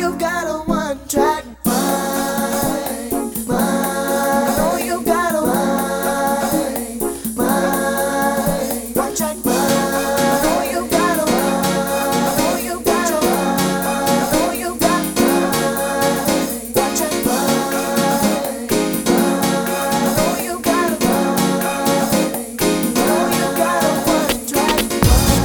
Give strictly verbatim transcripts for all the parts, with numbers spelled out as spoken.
you got a one track mind, mind. I know you got a mind, mind, one track mind. I know you got a mind, I know you got a mind, I know you got mind, one track mind, I know you got a mind, I know you got a one track mind.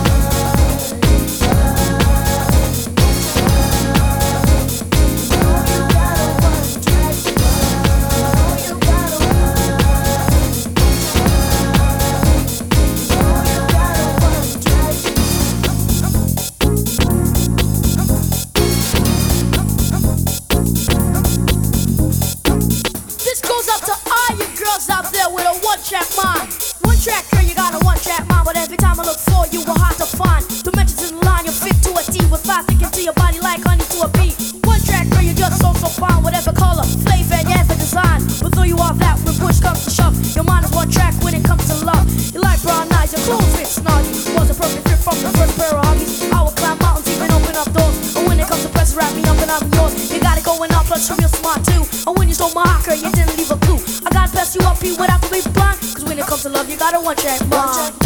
This goes up to all you girls out there with a one-track mind. One-track girl, you got a one-track mind, but every time I look for you, we're hard to find. Dimensions in the line, you fit to a T, with fast sticking to your body like honey to a bee. One-track girl, you're just so so fine, whatever color, flavor, and yeah, the design. But though you are that, when push comes to shove, your mind is one track when it comes to love. You like brown eyes, your clothes fit snuggy. Was a perfect fit from the first pair of huggies. I will climb mountains, even open up doors. And when it comes to press, wrap me up and I'm yours. You got it going up, plus you're real smart too. And when you stole my heart, girl, you didn't leave a clue. I gotta pass you up, P, without to be blind. Cause when it comes to love, you got a one track mind.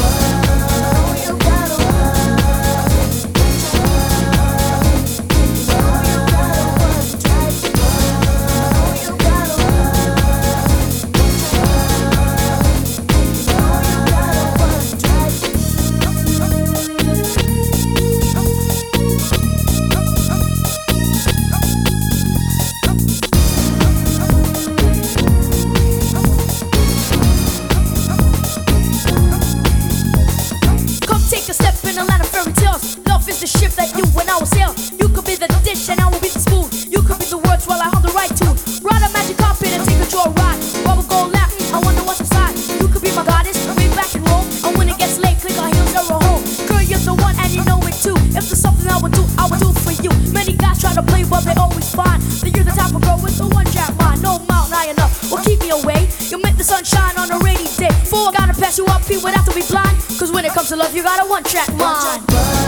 Take a step in the land of fairy tales. Love is the ship that you and I will sail. You could be the dish and I will be the spoon. You could be the words while I hold the right tune. Ride a magic carpet and take a joy ride. While we go Latin, I wonder what's inside. You could be my goddess, way back in Rome. And when it gets late, click our heels, go home. Girl, you're the one and you know it too. If there's something I would do, I would do for you. Many guys try to play, but they always find that you're the type of girl with the one jack mind. No mountain high enough will keep me away. You make the sun shine on a rainy day. Fool, I gotta pass you up, P, without to be blind. Cause when it comes to love, you got a one track mind.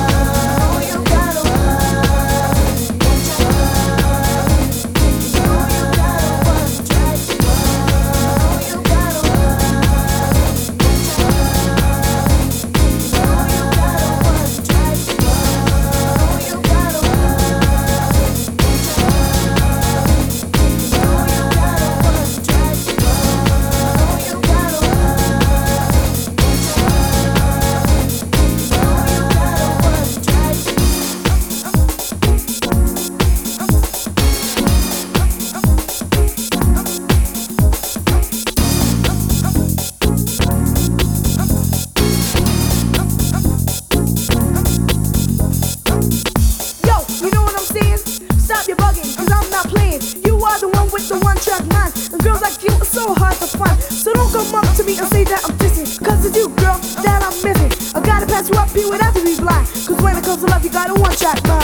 The one track mind, and girls like you are so hard to find. So don't come up to me and say that I'm dissing, cause it's you, girl, that I'm missing. I gotta pass you up, P, without to be blind. Cause when it comes to love, you got a one track mind.